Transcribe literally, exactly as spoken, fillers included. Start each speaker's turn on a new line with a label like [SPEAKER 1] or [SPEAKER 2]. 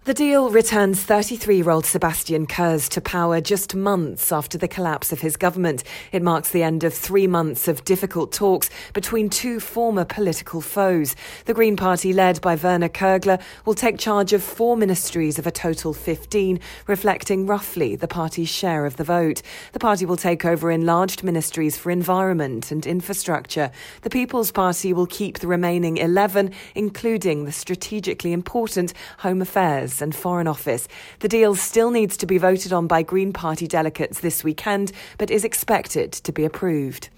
[SPEAKER 1] The deal returns thirty-three-year-old Sebastian Kurz to power just months after the collapse of his government. It marks the end of three months of difficult talks between two former political foes. The Green Party, led by Werner Kogler, will take charge of four ministries of a total fifteen, reflecting roughly the party's share of the vote. The party will take over enlarged ministries for environment and infrastructure. The People's Party will keep the remaining eleven, including the strategically important Home Affairs and Foreign Office. The deal still needs to be voted on by Green Party delegates this weekend, but is expected to be approved.